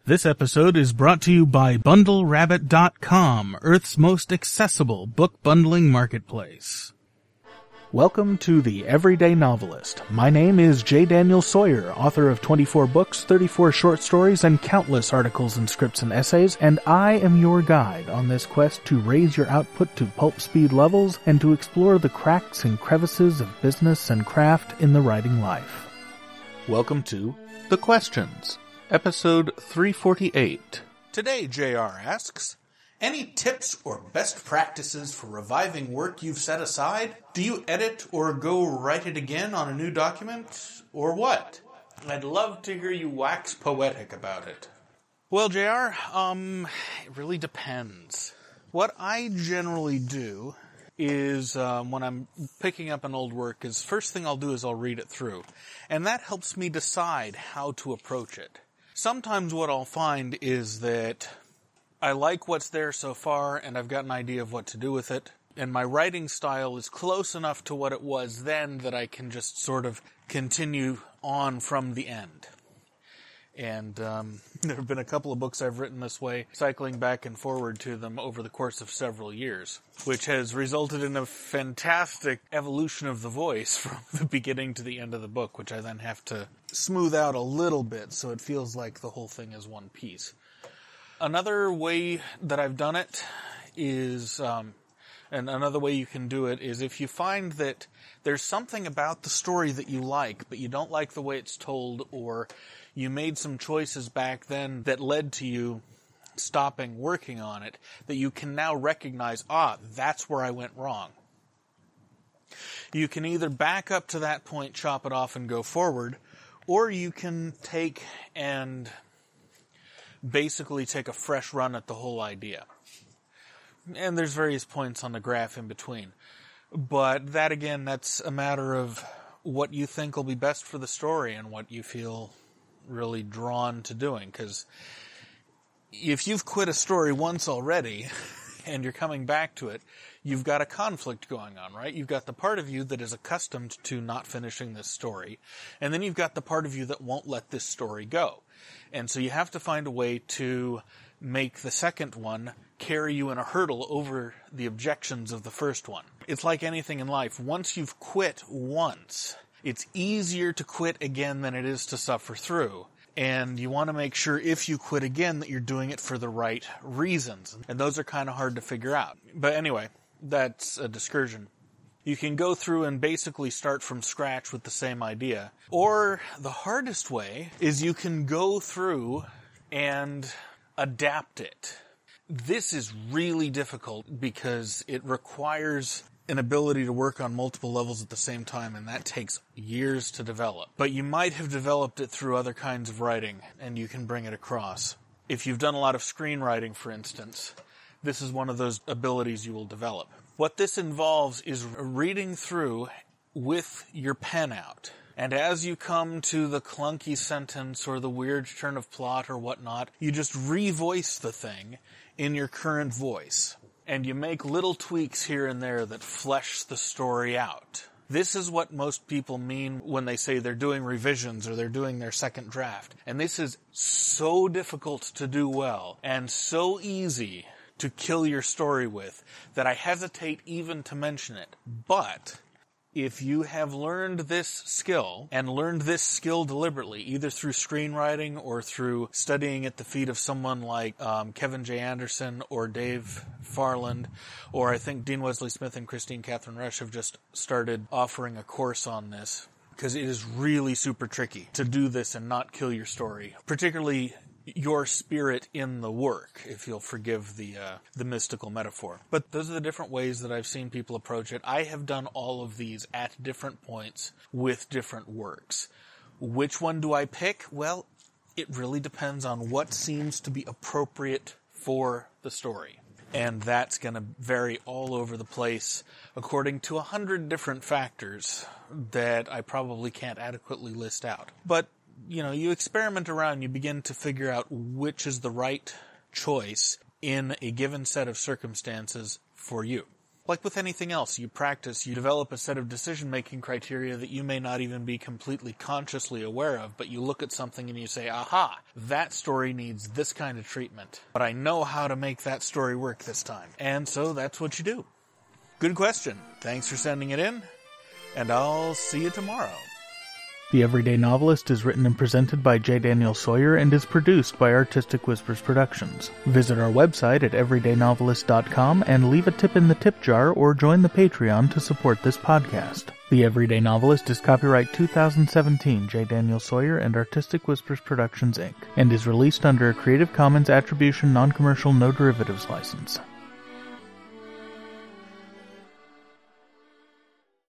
This episode is brought to you by BundleRabbit.com, Earth's most accessible book bundling marketplace. Welcome to The Everyday Novelist. My name is J. Daniel Sawyer, author of 24 books, 34 short stories, and countless articles and scripts and essays, and I am your guide on this quest to raise your output to pulp speed levels and to explore the cracks and crevices of business and craft in the writing life. Welcome to The Questions, episode 348. Today, JR asks, any tips or best practices for reviving work you've set aside? Do you edit or go write it again on a new document? Or what? I'd love to hear you wax poetic about it. Well, JR, it really depends. What I generally do is, when I'm picking up an old work, is first thing I'll do is I'll read it through. And that helps me decide how to approach it. Sometimes what I'll find is that I like what's there so far, and I've got an idea of what to do with it. And my writing style is close enough to what it was then that I can just sort of continue on from the end. And there have been a couple of books I've written this way, cycling back and forward to them over the course of several years, which has resulted in a fantastic evolution of the voice from the beginning to the end of the book, which I then have to smooth out a little bit so it feels like the whole thing is one piece. Another way that I've done it is, and another way you can do it is if you find that there's something about the story that you like, but you don't like the way it's told, or you made some choices back then that led to you stopping working on it, that you can now recognize, that's where I went wrong. You can either back up to that point, chop it off, and go forward, or you can take and basically take a fresh run at the whole idea. And there's various points on the graph in between. But that, again, that's a matter of what you think will be best for the story and what you feel really drawn to doing. Because if you've quit a story once already and you're coming back to it, you've got a conflict going on, right? You've got the part of you that is accustomed to not finishing this story, and then you've got the part of you that won't let this story go. And so you have to find a way to make the second one carry you in a hurdle over the objections of the first one. It's like anything in life. Once you've quit once, it's easier to quit again than it is to suffer through. And you want to make sure if you quit again that you're doing it for the right reasons. And those are kind of hard to figure out. But anyway, that's a discursion. You can go through and basically start from scratch with the same idea. Or the hardest way is you can go through and adapt it. This is really difficult because it requires an ability to work on multiple levels at the same time, and that takes years to develop. But you might have developed it through other kinds of writing, and you can bring it across. If you've done a lot of screenwriting, for instance, this is one of those abilities you will develop. What this involves is reading through with your pen out. And as you come to the clunky sentence or the weird turn of plot or whatnot, you just revoice the thing in your current voice. And you make little tweaks here and there that flesh the story out. This is what most people mean when they say they're doing revisions or they're doing their second draft. And this is so difficult to do well and so easy to kill your story with that I hesitate even to mention it. But if you have learned this skill, and learned this skill deliberately, either through screenwriting or through studying at the feet of someone like Kevin J. Anderson or Dave Farland, or I think Dean Wesley Smith and Christine Catherine Rush have just started offering a course on this, because it is really super tricky to do this and not kill your story, particularly your spirit in the work, if you'll forgive the mystical metaphor. But those are the different ways that I've seen people approach it. I have done all of these at different points with different works. Which one do I pick? Well, it really depends on what seems to be appropriate for the story. And that's going to vary all over the place according to 100 different factors that I probably can't adequately list out. But you experiment around, you begin to figure out which is the right choice in a given set of circumstances for you. Like with anything else, you practice, you develop a set of decision-making criteria that you may not even be completely consciously aware of, but you look at something and you say, aha, that story needs this kind of treatment, but I know how to make that story work this time. And so that's what you do. Good question. Thanks for sending it in, and I'll see you tomorrow. The Everyday Novelist is written and presented by J. Daniel Sawyer and is produced by Artistic Whispers Productions. Visit our website at everydaynovelist.com and leave a tip in the tip jar or join the Patreon to support this podcast. The Everyday Novelist is copyright 2017 J. Daniel Sawyer and Artistic Whispers Productions, Inc., and is released under a Creative Commons Attribution Non-Commercial No Derivatives license.